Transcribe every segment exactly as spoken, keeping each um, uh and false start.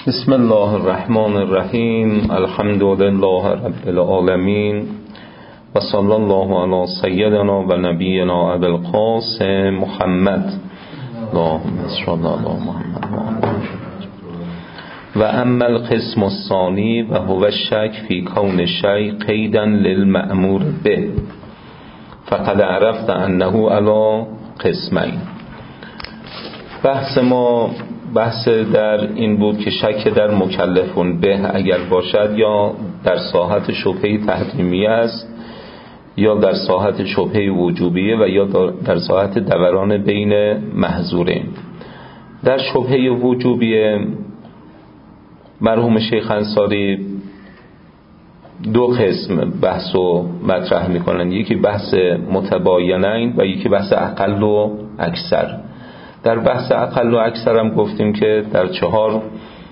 بسم الله الرحمن الرحیم. الحمد لله رب العالمین و صلی الله علی سیدنا و نبینا ابی القاسم محمد اللهم صل علی محمد. و اما القسم الثانی و هو الشک فی کون الشیء قیدا للمأمور به فقد عرفت انه علی قسمین. بحث ما بحث در این بود که شک در مکلفون به اگر باشد یا در ساحت شبهه تحریمیه است یا در ساحت شبهه وجوبیه و یا در ساحت دوران بین محظورین. در شبهه وجوبیه مرحوم شیخ انصاری دو قسم بحث و مطرح میکنن، یکی بحث متباینین و یکی بحث اقل و اکثر. در بحث اقل و اکثر هم گفتیم که در چهار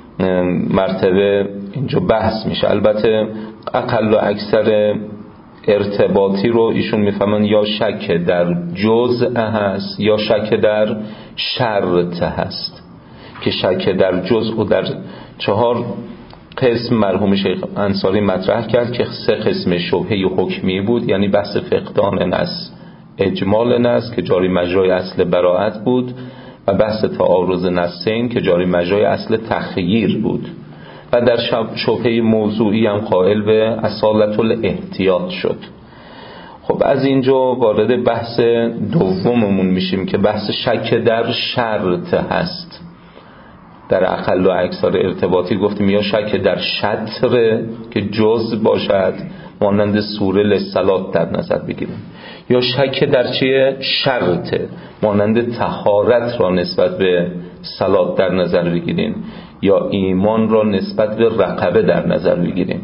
مرتبه اینجا بحث میشه. البته اقل و اکثر ارتباطی رو ایشون میفهمن یا شک در جزء هست یا شک در شرط هست، که شک در جزء و در چهار قسم مرحوم شیخ انصاری مطرح کرد که سه قسم شبهه حکمی بود، یعنی بحث فقدان نص، اجمال نص که جاری مجرای اصل براءت بود و بحث تعارض نصین که جاری مجرای اصل تخییر بود و در شبهه موضوعی هم قائل به اصالت الاحتیاط شد. خب از اینجا وارد بحث دوممون میشیم که بحث شک در شرط هست. در اقل و اکثر ارتباطی گفتیم یا شک در شطر که جز باشد مانند سوره للصلات در نظر بگیریم، یا شک در چیه؟ شرط مانند طهارت را نسبت به صلات در نظر بگیریم یا ایمان را نسبت به رقبه در نظر بگیریم.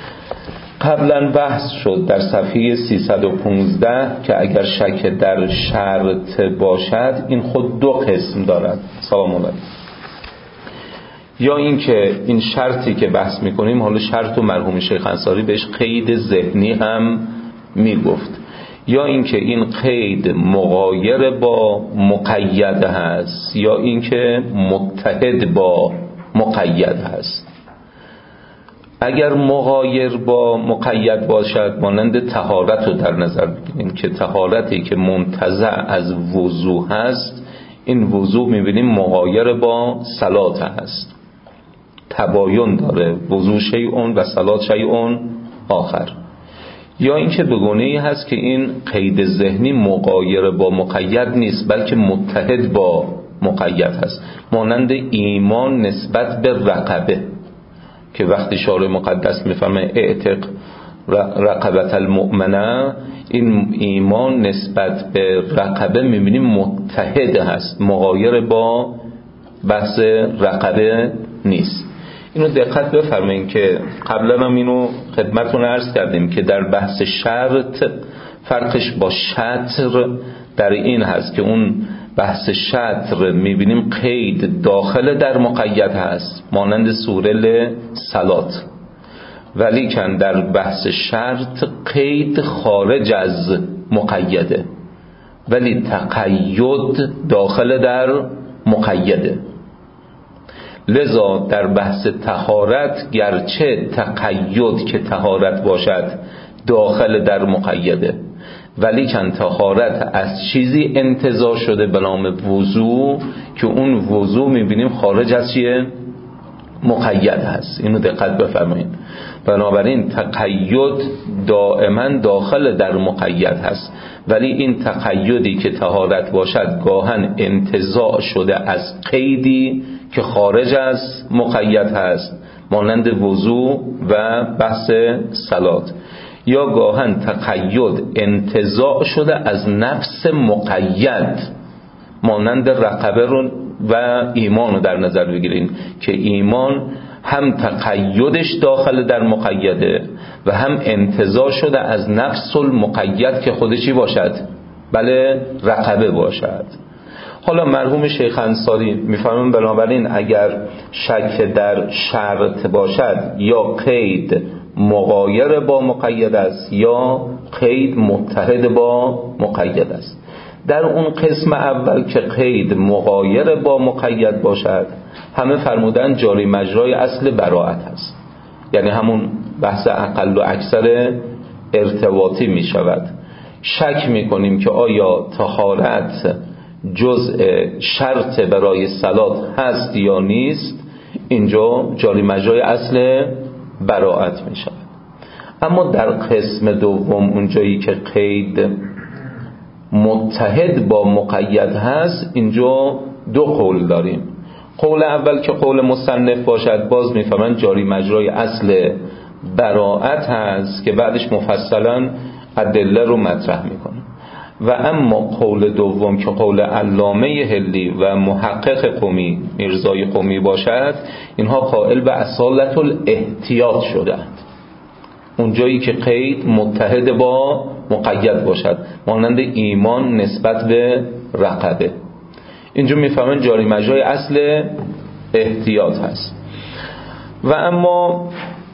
قبلا بحث شد در صفحه سیصد و پانزده که اگر شک در شرط باشد این خود دو قسم دارد. سلام علیکم. یا این که این شرطی که بحث میکنیم، حالا شرط و مرحوم شیخ انصاری بهش قید ذهنی هم میگفت، یا این که این قید مغایر با مقید هست یا این که متحد با مقید هست. اگر مغایر با مقید باشد مانند طهارت رو در نظر بگیریم که طهارتی که منتزع از وضو هست، این وضو میبینیم مغایر با صلات هست، تباین داره، وضو شیئون و صلات شیئون آخر. یا اینکه بگونه هست که این قید ذهنی مغایر با مقید نیست بلکه متحد با مقید هست، مانند ایمان نسبت به رقبه که وقتی شارع مقدس میفهمه اعتق رقبت المؤمنه، این ایمان نسبت به رقبه میبینیم متحد هست، مغایر با بحث رقبه نیست. اینو دقت بفرمایید که قبلا هم اینو خدمتتون عرض کردیم که در بحث شرط فرقش با شطر در این هست که اون بحث شطر میبینیم قید داخل در مقید هست مانند سوره للصلات، ولی کن در بحث شرط قید خارج از مقیده ولی تقید داخل در مقیده. لذا در بحث طهارت گرچه تقید که طهارت باشد داخل در مقیده، ولی کن طهارت از چیزی انتزاع شده به نام وضو که اون وضو میبینیم خارج از چیه؟ مقید هست. اینو دقت بفرمایید. بنابراین تقید دائما داخل در مقید هست، ولی این تقیدی که طهارت باشد گاهن انتزاع شده از قیدی که خارج از مقید هست مانند وضو و بحث صلات، یا گاهن تقید انتزاع شده از نفس مقید مانند رقبه رو و ایمان رو در نظر بگیریم که ایمان هم تقیدش داخل در مقیده و هم انتزاع شده از نفس المقید که خودشی باشد، بله رقبه باشد. حالا مرحوم شیخ انصاری میفرمون بنابراین اگر شک در شرط باشد یا قید مغایر با مقید است یا قید متحد با مقید است. در اون قسم اول که قید مغایر با مقید باشد، همه فرمودن جاری مجرای اصل براءت هست، یعنی همون بحث اقل و اکثر ارتباطی می شود. شک می کنیم که آیا طهارت جزء شرط برای صلات هست یا نیست، اینجا جاری مجرای اصل براءت می شود. اما در قسم دوم اونجایی که قید متحد با مقید هست، اینجا دو قول داریم. قول اول که قول مصنف باشد، باز میفهمن جاری مجرای اصل براءت هست که بعدش مفصلا ادله رو مطرح میکنه. و اما قول دوم که قول علامه حلی و محقق قمی میرزای قمی باشد، اینها قائل به اصالت الاحتیاط شدند. اونجایی که قید متحد با مقید باشد، مانند ایمان نسبت به رقبه، اینجا میفهمن جاری مجرای اصل احتیاط هست. و اما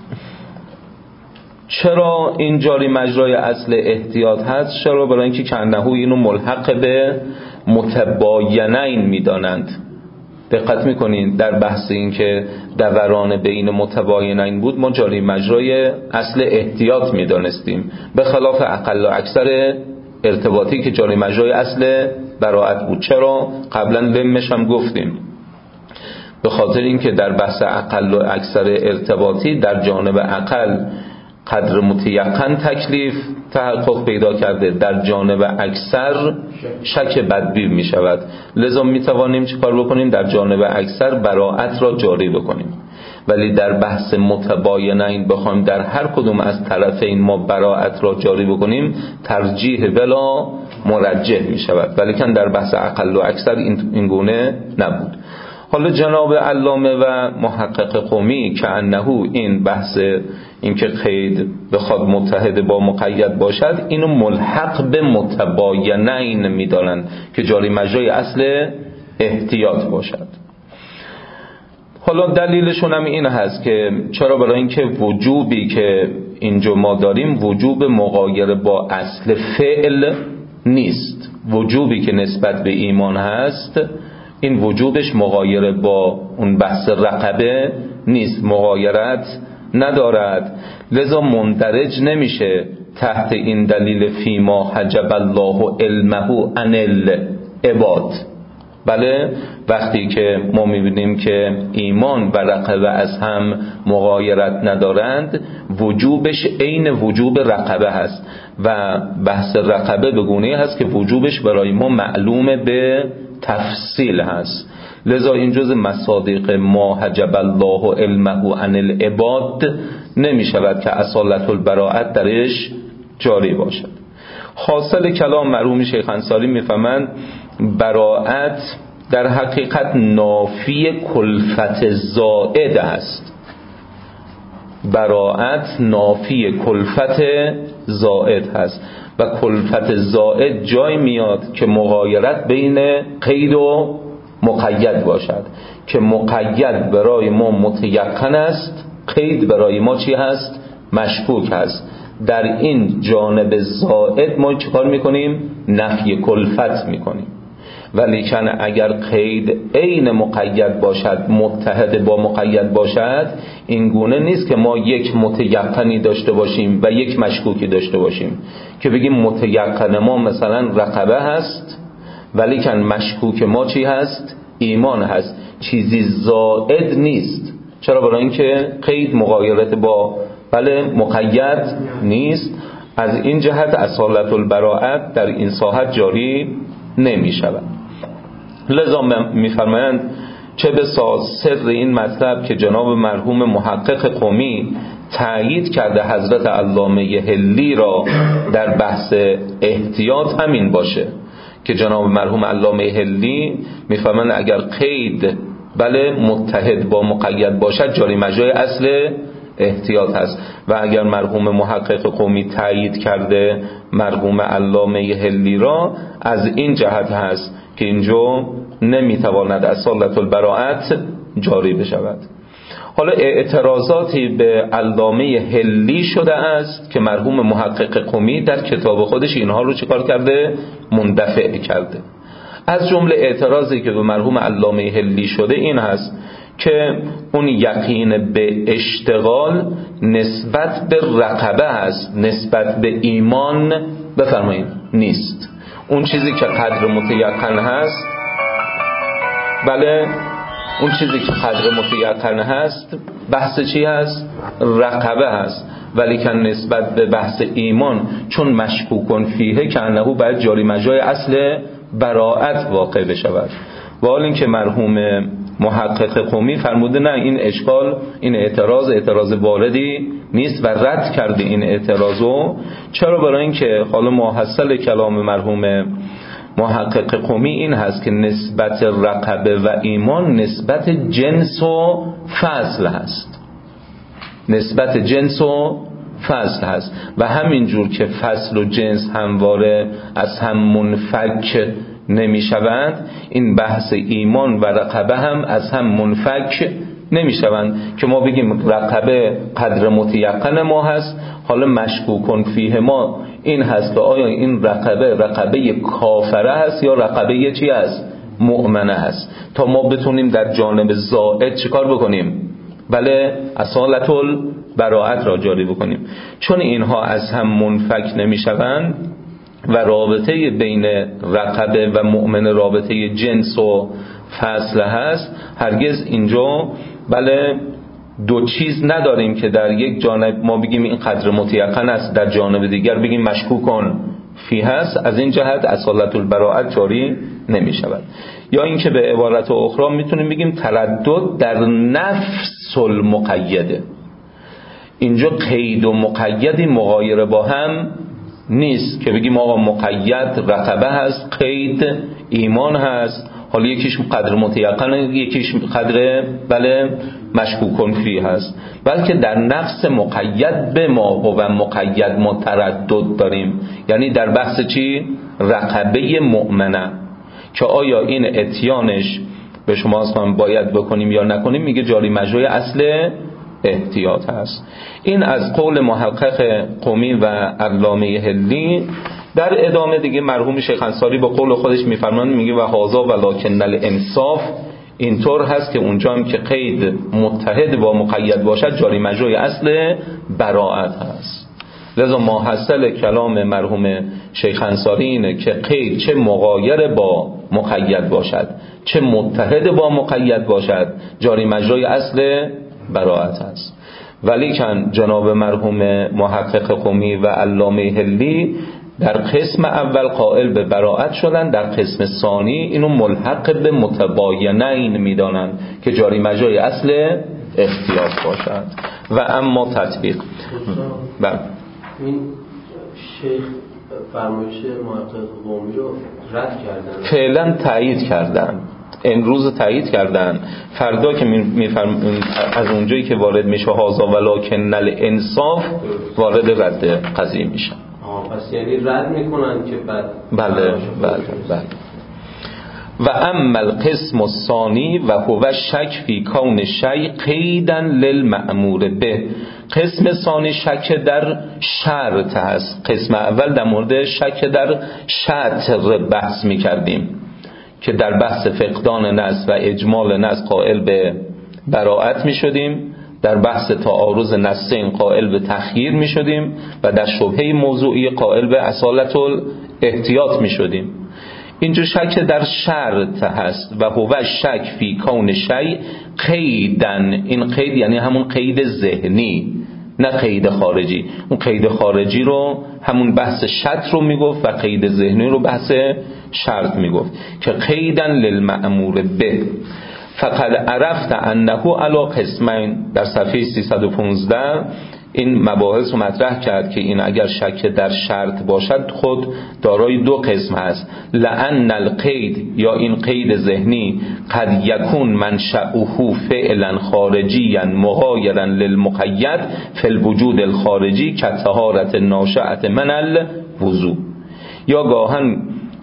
چرا این جاری مجرای اصل احتیاط هست؟ چرا؟ برای اینکه کانه اینو ملحق به متباینین میدانند. دقت میکنین در بحث این که دوران بین متباینین بود، ما جاری مجرای اصل احتیاط میدانستیم، به خلاف اقل و اکثر ارتباطی که جاری مجرای اصل براءت بود. چرا؟ قبلا لمش هم گفتیم، به خاطر اینکه در بحث اقل و اکثر ارتباطی در جانب اقل قدر متیقن تکلیف تحقق پیدا کرده، در جانب اکثر شک بدبی می شود. لذا می توانیم چه کار بکنیم؟ در جانب اکثر براءت را جاری بکنیم. ولی در بحث متباینین بخوایم در هر کدوم از طرفین ما براءت را جاری بکنیم، ترجیح بلا مرجح می شود. ولی کن در بحث اقل و اکثر این گونه نبود. حالا جناب علامه و محقق قمی که انه این بحث این که قید بخواد متحد با مقید باشد، اینو ملحق به متباینین میدانن که جاری مجرای اصل احتیاط باشد. حالا دلیلشون هم این هست که چرا؟ برای اینکه وجوبی که اینجا ما داریم وجوب مغایر با اصل فعل نیست. وجوبی که نسبت به ایمان هست، این وجوبش مغایر با اون بحث رقبه نیست، مغایرت ندارد. لذا مندرج نمیشه تحت این دلیل فیما حجب الله علمه عن العباد. بله، وقتی که ما میبینیم که ایمان و رقبه از هم مغایرت ندارند، وجوبش عین وجوب رقبه هست و بحث رقبه به گونه‌ای هست که وجوبش برای ما معلوم به تفصیل هست. لذا این جز مصادیق ما حجب الله علمه عن العباد نمی شود که اصالت البراءت درش جاری باشد. حاصل کلام مرحوم شیخ انصاری میفهمند براءت در حقیقت نافی کلفت زائد است. براءت نافی کلفت زائد هست و کلفت زائد جای میاد که مغایرت بین قید و مقید باشد، که مقید برای ما متیقن است، قید برای ما چی هست؟ مشکوک هست. در این جانب زائد ما چیکار میکنیم؟ نفی کلفت میکنیم. ولیکن اگر قید عین مقید باشد، متحد با مقید باشد، این گونه نیست که ما یک متیقنی داشته باشیم و یک مشکوکی داشته باشیم که بگیم متیقن ما مثلا رقبه هست ولیکن مشکوک ما چی هست؟ ایمان هست. چیزی زائد نیست. چرا؟ برای اینکه قید مغایرت با بله مقید نیست. از این جهت اصالت البراءت در این ساحت جاری نمی شود. لذا میفرمایند چه بسا سر این مطلب که جناب مرحوم محقق قمی تأیید کرده حضرت علامه حلی را در بحث احتیاط همین باشه که جناب مرحوم علامه حلی میفرمایند اگر قید بله متحد با مقید باشد، جاری مجرای اصل احتیاط هست. و اگر مرحوم محقق قمی تأیید کرده مرحوم علامه حلی را، از این جهت هست که اینجا نمیتواند اصالت البراءت جاری بشود. حالا اعتراضاتی به علامه حلی شده است که مرحوم محقق قمی در کتاب خودش اینها رو چیکار کرده؟ مندفع کرده. از جمله اعتراضی که به مرحوم علامه حلی شده این هست که اون یقین به اشتغال نسبت به رقبه هست، نسبت به ایمان بفرمایید نیست. اون چیزی که قدر متیقن هست، بله اون چیزی که قدر متیقن هست بحث چی هست؟ رقبه هست. ولی که نسبت به بحث ایمان چون مشکوکن فیه که انه باید جاری مجای اصل براءت واقع بشود. و حال این که مرحوم محقق قمی فرموده نه این اشکال، این اعتراض اعتراض واردی نیست و رد کرده این اعتراضو. چرا؟ برای این که حالا محصل کلام مرحوم محقق قمی این هست که نسبت رقبه و ایمان نسبت جنس و فصل هست، نسبت جنس و فصل هست و همینجور که فصل و جنس همواره از هم منفک نمی شوند، این بحث ایمان و رقبه هم از هم منفک نمی شوند که ما بگیم رقبه قدر متیقن ما هست، حالا مشکوکن فیه ما این هست که آیا این رقبه رقبه کافره هست یا رقبه چی هست؟ مؤمنه هست، تا ما بتونیم در جانب زائد چیکار بکنیم؟ بله اصالت البراءت را جاری بکنیم. چون اینها از هم منفک نمی شوند و رابطه بین رقبه و مؤمن رابطه جنس و فصل هست، هرگز اینجا بله دو چیز نداریم که در یک جانب ما بگیم این قدر متیقن است، در جانب دیگر بگیم مشکوکن فی هست. از این جهت اصالت البراءت جاری نمی شود. یا اینکه به عبارت اخرى میتونیم بگیم تردد در نفس المقیده. اینجا قید و مقیدی مغایر با هم نیست که بگیم آقا مقید رقبه هست، قید ایمان هست، حالا یکیش قدر متیقن یکیش قدر بله مشکوکن فی هست، بلکه در نفس مقید به ما و مقید ما تردد داریم. یعنی در بحث چی؟ رقبه مؤمنه که آیا این اتیانش به شما اصلا باید بکنیم یا نکنیم، میگه جاری مجرای اصل احتیاط هست. این از قول محقق قمی و علامه حلی. در ادامه دیگه مرحوم شیخ انصاری با قول خودش میفرماند، میگه و هذا ولکن الانصاف، اینطور هست که اونجا هم که قید متحد با مقید باشد جاری مجرای اصل براءت هست. لذا ماحصل کلام مرحوم شیخ انصاری اینه که قید چه مغایر با مقید باشد چه متحد با مقید باشد جاری مجرای اصل براءت هست. ولی کن جناب مرحوم محقق قمی و علامه حلی در قسم اول قائل به براءت شدن، در قسم ثانی اینو ملحق به متباینین میدانند که جاری مجرای اصل احتیاط باشد. و اما تطبیق بله این شیخ فرمایش محقق قمی رو رد کردن، فعلا تایید کردن، امروز تایید کردن، فردا که میفرم از اونجایی که وارد میشه هازا ولکن الانصاف وارد رد قضیه میشن. آه پس یعنی رد میکنن که بعد بله بله بله. و اما القسم الثانی و هو شک فی کون شیء قیدا للمأمور به. قسم ثانی شک در شرط هست. قسم اول در مورد شک در شطر بحث میکردیم که در بحث فقدان نص و اجمال نص قائل به براءت می شدیم، در بحث تعارض نصین قائل به تخییر می شدیم و در شبهه موضوعی قائل به اصالت الاحتیاط می شدیم. اینجا شک در شرط هست و هو شک فی کون شیء قیدن. این قید یعنی همون قید ذهنی نه قید خارجی. اون قید خارجی رو همون بحث شرط رو میگفت و قید ذهنی رو بحث شرط میگفت که قیدن للمأمور به. فقد عرفت انه علی قسمین. در صفحه سیصد و پانزده این مباحث رو مطرح کرد که این اگر شک در شرط باشد خود دارای دو قسم هست. لأن القید یا این قید ذهنی قد یکون منشأه فعلا خارجیا مغایرا للمقید فی الوجود الخارجی کطهارت ناشأة من الوضوء. یا گاهن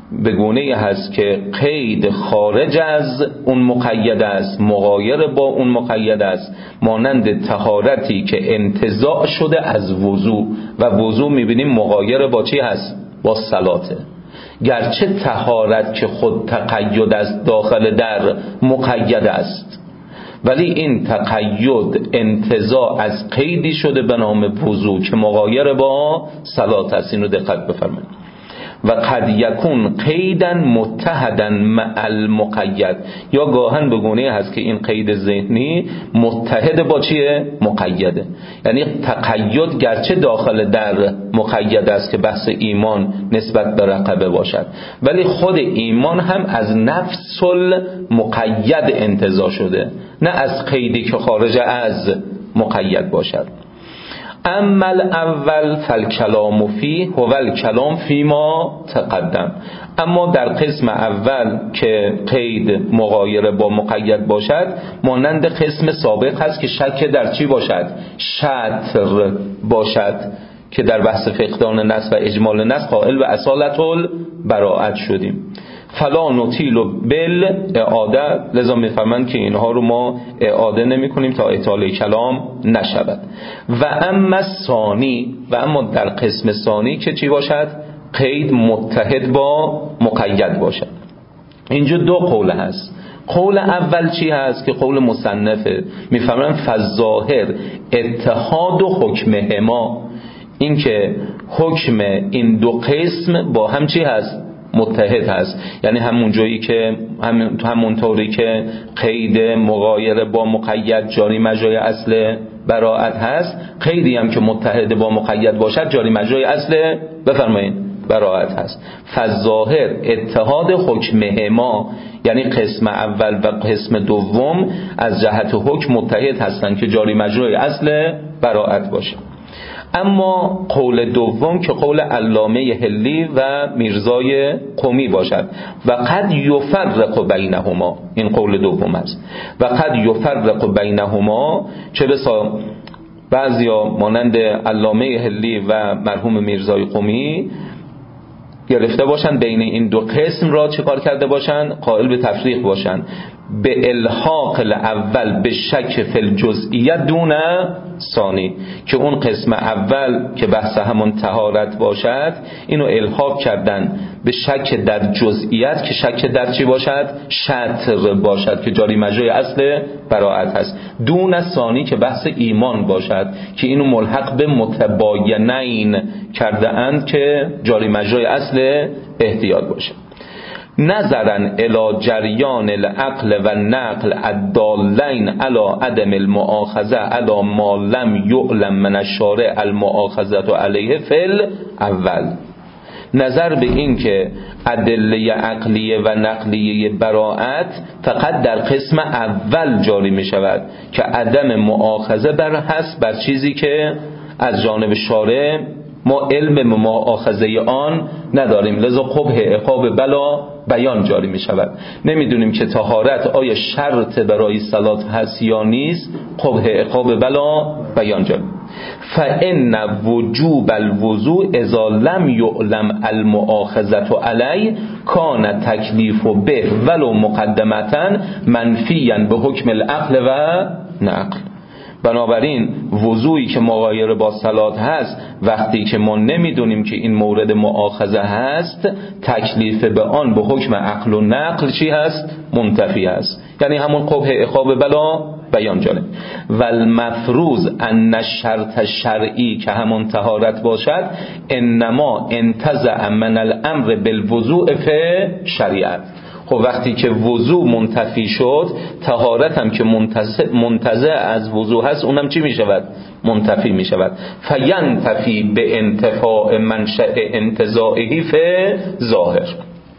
به گونه‌ای هست که قید خارج از اون مقید است، مغایر با اون مقید است، مانند طهارتی که انتزاع شده از وضو و وضو میبینیم مغایر با چی هست؟ با صلاته. گرچه طهارت که خود تقید است داخل در مقید است، ولی این تقید انتزاع از قیدی شده به نام وضو که مغایر با صلات است. اینو دقت بفرمایید. و قد یکون قیدا متحدا مع المقید، یا گاهن به گونه هست که این قید ذهنی متحد با چیه؟ مقیده. یعنی تقید گرچه داخل در مقید است که بحث ایمان نسبت به رقبه باشد، ولی خود ایمان هم از نفس المقید انتزاع شده، نه از قیدی که خارج از مقید باشد. اما الاول فالکلام فیه هو الکلام فیما تقدم. اما در قسم اول که قید مغایر با مقید باشد، مانند قسم سابق هست که شک در چی باشد؟ شطر باشد، که در بحث فقدان نص و اجمال نص قائل به اصالت البراءت شدیم. فلا نطیل بل اعاده، لذا میفهمند که اینها رو ما اعاده نمی کنیم تا اطاله کلام نشود. و اما ثانی، و اما در قسم ثانی که چی باشد؟ قید متحد با مقید باشد. اینجا دو قول هست. قول اول چی هست؟ که قول مصنفه، میفهمند فالظاهر اتحاد و حکمهما، این که حکم این دو قسم با هم چی هست؟ متحد هست. یعنی همون جایی که همون همون طوری که قید مغایر با مقید جاری مجرای اصل براءت هست، قیدی هم که متحد با مقید باشد جاری مجرای اصل بفرمایید براءت هست. فالظاهر اتحاد حکمهما، یعنی قسم اول و قسم دوم از جهت حکم متحد هستند که جاری مجرای اصل براءت باشد. اما قول دوم که قول علامه حلی و میرزای قمی باشد، و قد یفرق بینهما، این قول دوم است. و قد یفرق بینهما، چه بسا بعضیا مانند علامه حلی و مرحوم میرزای قمی گرفته باشند بین این دو قسم را چه کار کرده باشند؟ قائل به تفریق باشند، به الحاق الاول به شک فی الجزئیت دون ثانی، که اون قسم اول که بحث همون طهارت باشد اینو الحاق کردن به شک در جزئیت که شک در چی باشد؟ شطر باشد که جاری مجرای اصل براءت هست، دون ثانی که بحث ایمان باشد که اینو ملحق به متباینین کرده اند که جاری مجرای اصل احتیاط باشد. نظرن الی جریان العقل و نقل الدالین علی عدم المؤاخذه علی ما لم یعلم من الشارع المؤاخذه علیه فی الاول، نظر به این که ادله عقلیه و نقلیه براءت فقط در قسم اول جاری می شود که عدم مؤاخذه بر هست بر چیزی که از جانب شارع ما علم مؤاخذه آن نداریم، لذا قبح عقاب بلا بیان جاری می شود. نمیدونیم که طهارت آیا شرط برای صلات هست یا نیست، قبح عقاب بلا بیان جاری. فإن وجوب الوضوء اذا لم يعلم المؤاخذة علی کان تکلیف به ولو مقدمتا منفیا به حکم العقل و نقل. بنابراین وضوعی که مغایر با صلات هست، وقتی که ما نمیدونیم که این مورد مؤاخذه هست، تکلیف به آن به حکم عقل و نقل چی هست؟ منتفی هست، یعنی همون قبح عقاب بلا بیان جانه. و المفروض ان الشرط شرعی که همون طهارت باشد انما انتزع من الامر بالوضوء فی شریعت. خب وقتی که وضو منتفی شد، طهارت هم که منتزع از وضو هست اونم چی می شود؟ منتفی می شود. فینتفی به انتفاع منشأ انتزاعی فی ظاهر.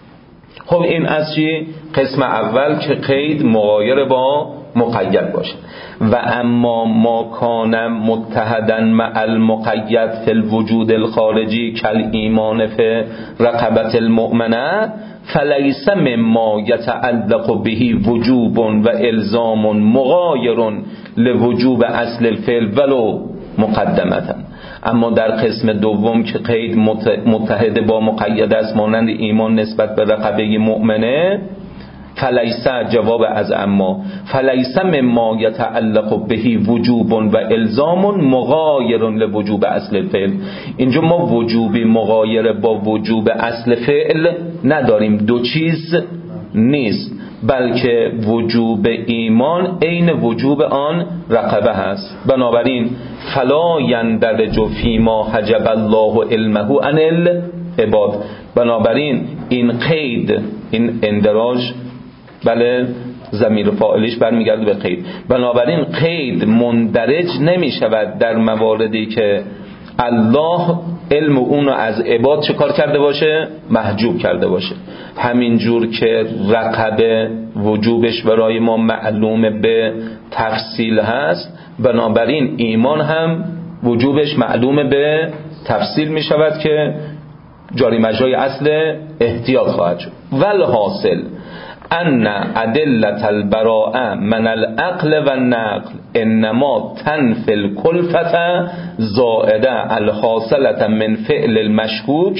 خب این از چی؟ قسم اول که قید مغایر با مقید باشه. و اما ما کان متحدا مع المقید فی الوجود الخارجی کل ایمان فی رقبت المؤمنه فلیس مما یتعلق به وجوب و الزام مغایر لوجوب اصل الفعل ولو مقدمتا. اما در قسم دوم که قید متحد با مقید است مانند ایمان نسبت به رقبه مؤمنه، فلیس جواب از اما فلیس مما یتعلق بهی وجوب و الزام مغایر لوجوب اصل فعل. اینجا ما وجوب مغایر با وجوب اصل فعل نداریم، دو چیز نیست، بلکه وجوب ایمان عین وجوب آن رقبه هست. بنابراین فلا یندرج فیما حجب الله علمه عن العباد. بنابراین این قید، این اندراج، بله ضمیر فاعلش برمیگرده به قید، بنابراین قید مندرج نمی شود در مواردی که الله علم اونو از عباد چه کار کرده باشه؟ محجوب کرده باشه. همینجور که رقبه وجوبش برای ما معلوم به تفصیل هست، بنابراین ایمان هم وجوبش معلوم به تفصیل می شود که جاری مجرای اصل احتیاط خواهد شد. والحاصل ان ادلة البراءة من العقل و النقل انما تنفی الکلفة زائده الحاصلة من فعل المشکوک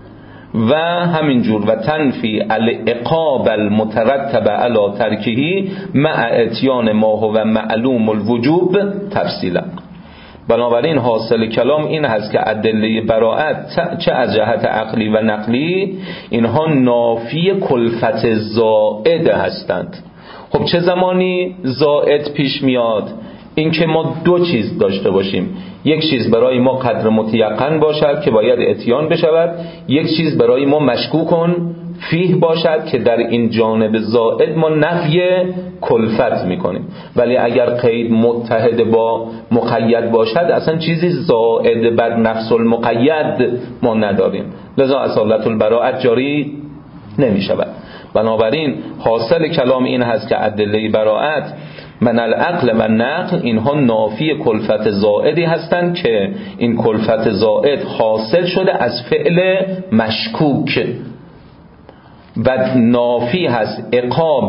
و همینجور و تنفی العقاب المترتب علی ترکه مع اتیان ما هو معلوم الوجوب تفصیلا. بنابراین حاصل کلام این هست که ادله براءت چه از جهت عقلی و نقلی اینها نافی کلفت زائد هستند. خب چه زمانی زائد پیش میاد؟ این که ما دو چیز داشته باشیم، یک چیز برای ما قدر متیقن باشد که باید اتیان بشود، یک چیز برای ما مشکوکن فیه باشد که در این جانب زائد ما نفی کلفت میکنیم. ولی اگر قید متحد با مقید باشد اصلا چیزی زائد بر نفس المقید ما نداریم، لذا اصالت البراءت جاری نمیشود. بنابراین حاصل کلام این هست که ادله براءت من العقل و نقل اینها نافی کلفت زائدی هستند که این کلفت زائد حاصل شده از فعل مشکوک و نافی هست عقاب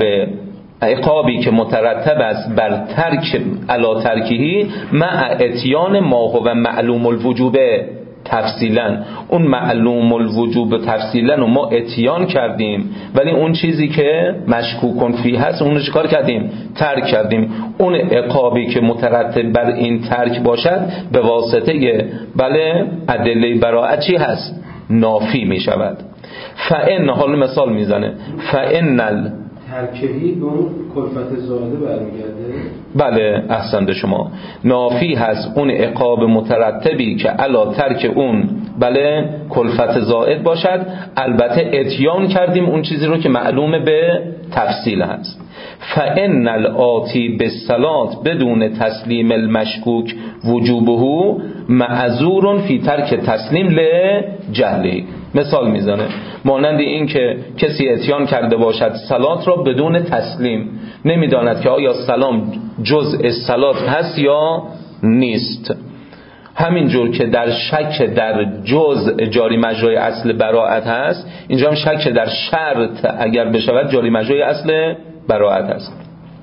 عقابی که مترتب است بر ترک علی ترکهی مع اتیان ما هو معلوم الوجوب تفصیلا. اون معلوم الوجوب تفصیلا رو ما اتیان کردیم، ولی اون چیزی که مشکوکن فی هست اون رو چیکار کردیم؟ ترک کردیم. اون عقابی که مترتب بر این ترک باشد به واسطه بله ادله براءت چی هست؟ نافی می شود. فان حال مثال میزنه فان ال ترکهی به اون کلفت زائده برمیگرده. بله احسنت شما، نافی هست اون عقاب مترتبی که علا ترک اون بله کلفت زائد باشد، البته اتیان کردیم اون چیزی رو که معلوم به تفصیل هست. فان الاتی بالصلاه بدون تسلیم المشکوک وجوبه معذور فی ترک تسلیم لجهلی. مثال میزنه مانند این که کسی اتیان کرده باشد صلات را بدون تسلیم، نمیداند که آیا سلام جزء صلات هست یا نیست. همینجور که در شک در جزء جاری مجرای اصل براءت هست، اینجا هم شک در شرط اگر بشود جاری مجرای اصل براءت هست.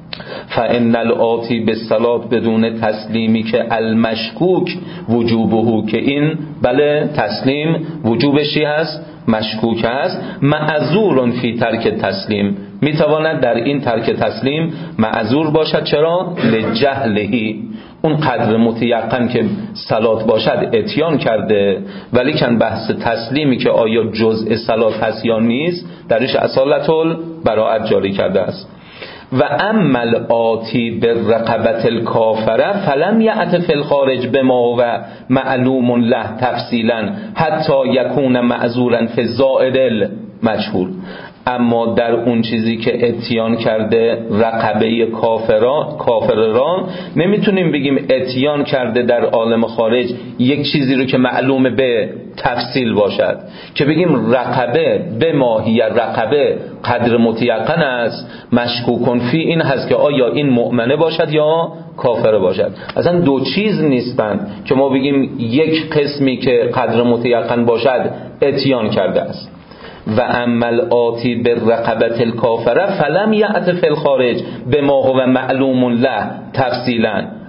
فان الاتی بالصلاه بدون تسلیمی که المشکوک وجوبه، که این بله تسلیم وجوبشی هست مشکوک هست، معذور فی ترک تسلیم، میتواند در این ترک تسلیم معذور باشد. چرا؟ لجهلهی، اون قدر متیقن که صلات باشد اتیان کرده، ولی کن بحث تسلیمی که آیا جزء صلات هست یا نیست درش اصالت البراءت جاری کرده است. و اما الاتی بالرقبة الکافره فلم یأت فی الخارج بما و معلوم له تفصیلا حتی یکون معذورا فی الزائد المجهول. اما در اون چیزی که اتیان کرده رقبه کافران کافر را نمیتونیم بگیم اتیان کرده در عالم خارج یک چیزی رو که معلوم به تفصیل باشد که بگیم رقبه به ماهی رقبه قدر متیقن است، مشکوکن فی این هست که آیا این مؤمنه باشد یا کافره باشد. اصلا دو چیز نیستند که ما بگیم یک قسمی که قدر متیقن باشد اتیان کرده است. و عمل آتی بالرقبة الکافره فلم یأت فی الخارج بما هو معلوم له تفصیلا.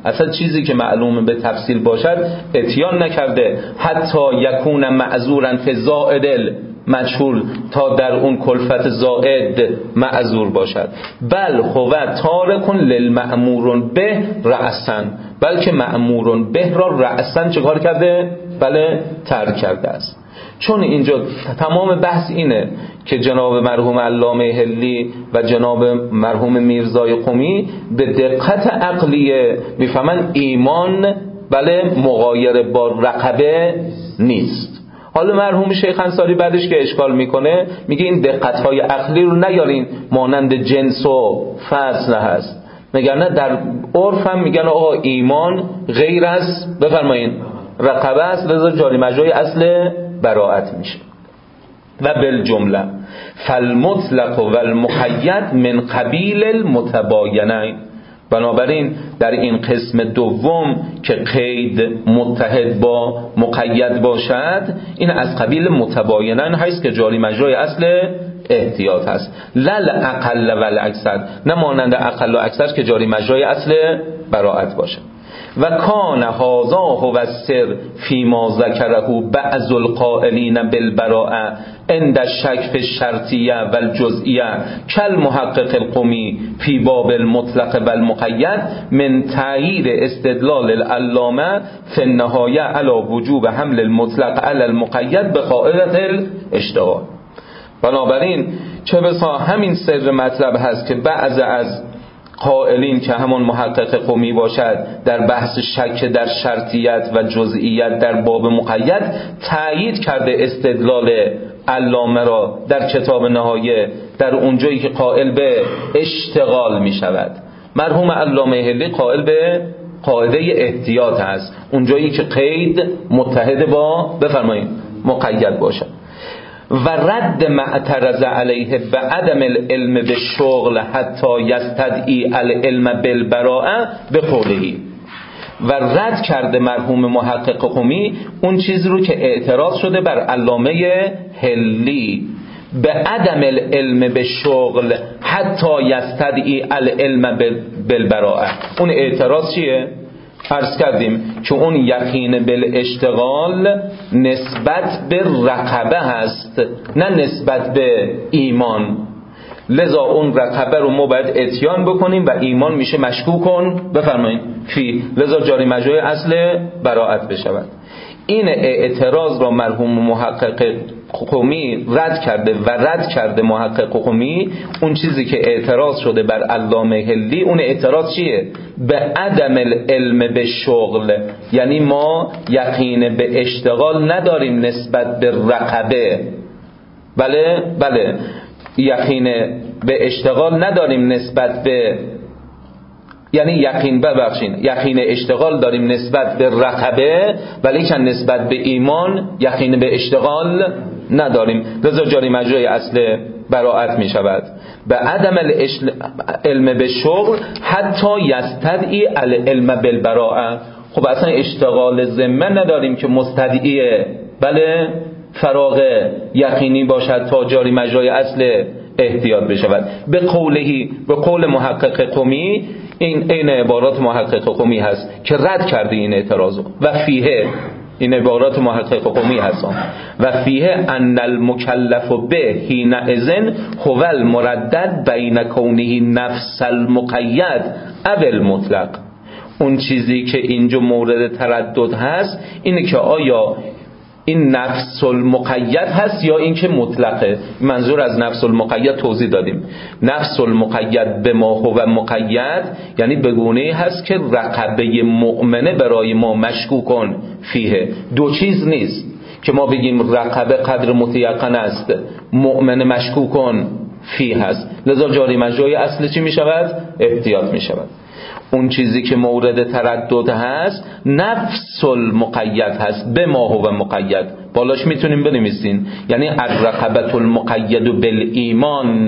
اصلا چیزی که معلومه به تفصیل باشد اتیان نکرده. حتی یکون معذورا فی زائد مجهول، تا در اون کلفت زائد معذور باشد. بل هو تارک للمأمور به رأسا، بلکه مأمور به را رأسا چه کار کرده؟ بله ترک کرده است. چون اینجا تمام بحث اینه که جناب مرحوم علامه حلی و جناب مرحوم میرزای قمی به دقت عقلیه میفهمن ایمان بله مغایر با رقبه نیست. حالا مرحوم شیخ انصاری بعدش که اشکال میکنه میگه این دقت‌های عقلی رو نیارین مانند جنس و فصل هست. میگن نه، در عرف هم میگن آقا ایمان غیر از بفرمایین رقبه است، لذا جاری مجرای اصل براءت میشه. و بالجمله فالمطلق و المقید من قبیل المتباینین. بنابراین در این قسم دوم که قید متحد با مقید باشد، این از قبیل متباینن هست که جاری مجرای اصل احتیاط هست. لل اقل و الاکثر، نه مانند اقل و اکثر که جاری مجرای اصل براءت باشد. و کان هذا هو السر فيما ذكره بعض القائلين بالبراءه عند الشك في الشرطيه والجزئيه كالمحقق القمی في باب المطلق والمقید من تأیید استدلال العلامه في النهایه على وجوب حمل المطلق على المقید بقاعده الاشتغال. بنابراین چه بسا همین سر مطلب هست که بعض از قائلین که همون محقق قمی باشد در بحث شک در شرطیت و جزئیت در باب مقید تأیید کرده استدلال علامه را در کتاب نهایه در اونجایی که قائل به اشتغال می شود. مرحوم علامه حلی قائل به قاعده احتیاط هست اونجایی که قید متحد با بفرمایید مقید باشد. و رد ما اعترض علیه به عدم العلم به شغل حتی یستدعی العلم بالبراءه به قولهی. و رد کرده مرحوم محقق قمی اون چیز رو که اعتراض شده بر علامه حلی به عدم العلم به شغل حتی یستدعی العلم بالبراءه. اون اعتراض چیه؟ عرض کردیم که اون یقین بالاشتغال نسبت به رقبه هست نه نسبت به ایمان. لذا اون رقبه رو ما باید اتیان بکنیم و ایمان میشه مشکوکن بفرمایید فی، لذا جاری مجرای اصل براءت بشود. این اعتراض را مرحوم محقق قمی رد کرده و رد کرده محقق قمی اون چیزی که اعتراض شده بر علامه حلی. اون اعتراض چیه؟ به عدم العلم به شغل، یعنی ما یقین به اشتغال نداریم نسبت به رقبه. بله بله یقین به اشتغال نداریم نسبت به، یعنی یقین ببخشین یقین اشتغال داریم نسبت به رقبه ولی که نسبت به ایمان یقین به اشتغال نداریم، لذا جاری مجرای اصل براءت می شود. به عدم علم به شغل حتی یستدعی العلم بالبراءه. خب اصلا اشتغال ذمه نداریم که مستدعی بله فراغ یقینی باشد تا جاری مجرای اصل احتیاط بشود. به قولهی، به قول محقق قمی، این این عبارات محقق قمی هست که رد کرده این اعتراض. و فیه، این عبارات محقق قمی هست، و فیه ان المکلف به حین اذن هو المردد بین کونه نفس المقید او المطلق. اون چیزی که اینجا مورد تردد هست اینه که آیا این نفس المقید هست یا این که مطلقه. منظور از نفس المقید توضیح دادیم. نفس المقید به ما هو مقید یعنی به گونه‌ای هست که رقبه مؤمنه برای ما مشکوکن فیه. دو چیز نیست که ما بگیم رقبه قدر متیقن است مؤمن مشکوکن فیه هست، لذا جاری مجرای اصل چی می شود؟ احتیاط می شود. اون چیزی که مورد تردد هست نفس المقید هست به ما هو مقید. بالاش میتونیم بنویسین یعنی الرقبة المقید بالایمان.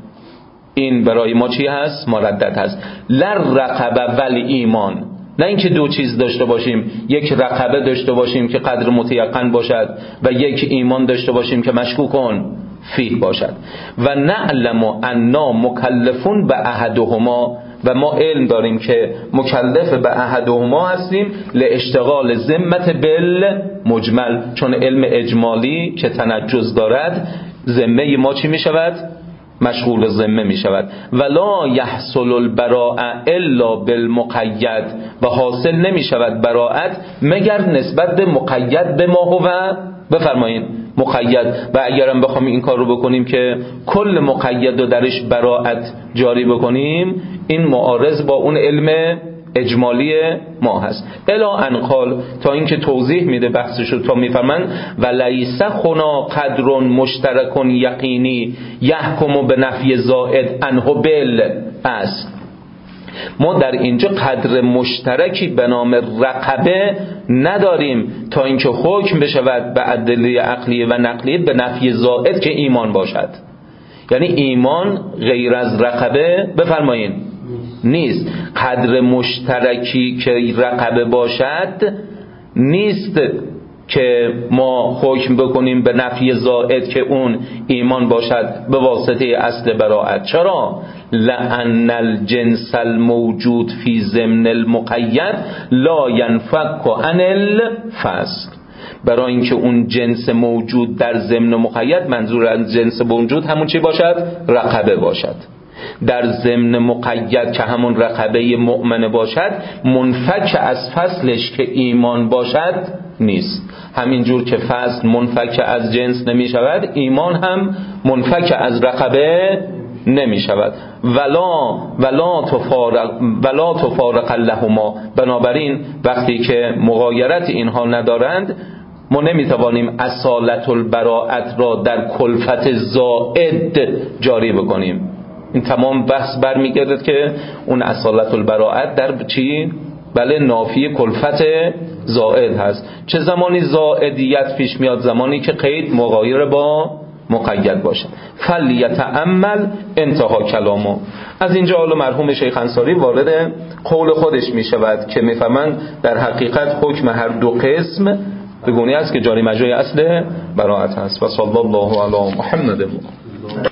این برای ما چی هست؟ مردد هست. لر رقبه ولی ایمان، نه اینکه دو چیز داشته باشیم، یک رقبه داشته باشیم که قدر متیقن باشد و یک ایمان داشته باشیم که مشکوکن فیه باشد. و نعلم انا مکلفون به احدهما، و ما علم داریم که مکلف به احدهما هستیم لاشتغال ذمت بالمجمل، چون علم اجمالی که تنجز دارد ذمه ما چی می شود؟ مشغول ذمه می شود. ولا یحصل البراء الا بالمقید، و حاصل نمی شود براءت مگر نسبت به مقید به ما هو، بفرمایید مقید. و اگرم بخوام این کار رو بکنیم که کل مقید رو درش براءت جاری بکنیم، این معارض با اون علم اجمالی ما هست. الا ان قال، تا اینکه توضیح میده بحثش رو، تا میفرمند ولیس خنا قدر مشترک یقینی یحکم به نفی زائد عنه بالاصل. ما در اینجا قدر مشترکی به نام رقبه نداریم تا اینکه حکم بشود به ادله عقلیه و نقلیه به نفی زائد که ایمان باشد. یعنی ایمان غیر از رقبه بفرمایین نیست. قدر مشترکی که رقبه باشد نیست که ما حکم بکنیم به نفی زائد که اون ایمان باشد به واسطه اصل براءت. چرا؟ لأن الجنس الموجود فی ضمن المقید لا ينفك عن الفصل. برای اینکه اون جنس موجود در ضمن مقید، منظور از جنس موجود همون چی باشد؟ رقبه باشد. در ضمن مقید که همون رقبه مؤمنه باشد، منفک از فصلش که ایمان باشد نیست. همینجور که فصل منفک از جنس نمی شود، ایمان هم منفک از رقبه نمی شود. ولا ولا تفارق ولا تفارق لهما. بنابراین وقتی که مغایرت اینها ندارند، ما نمیتوانیم اصالت البراءت را در کلفت زائد جاری بکنیم. این تمام بحث برمیگردد که اون اصالت البراءت در چی؟ بله نافی کلفت زائد هست. چه زمانی زائدیت پیش میاد؟ زمانی که قید مغایر با مقید باشه. فلیتأمل انتها کلامو. از اینجا حالا مرحوم شیخ انصاری وارد قول خودش می شود که میفهمند در حقیقت حکم هر دو قسم به گونه است که جاری مجرای اصل براءت هست. و صلی الله علی محمد.